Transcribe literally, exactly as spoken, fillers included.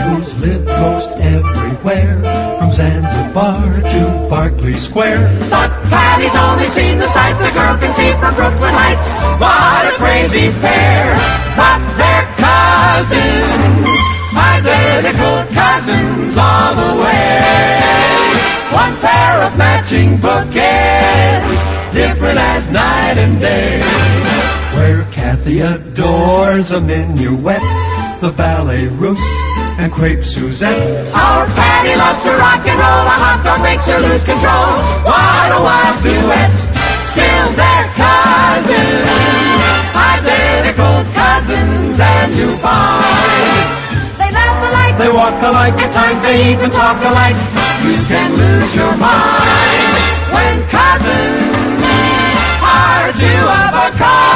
who's lived most everywhere, from Zanzibar to Berkeley Square. But Patty's only seen the sights a girl can see from Brooklyn Heights. What a crazy pair, but they're cousins, identical cousins all the way. One pair of matching bookends, different as night and day. Where Kathy adores a minuet, the ballet russe, and crepe Suzette. Our Patty loves to rock and roll, a hot dog makes her lose control. What a wild duet, still they're cousins, identical cousins, and you find they laugh alike, They walk alike, at times they even talk alike. You can lose your mind when cousins are two of a kind.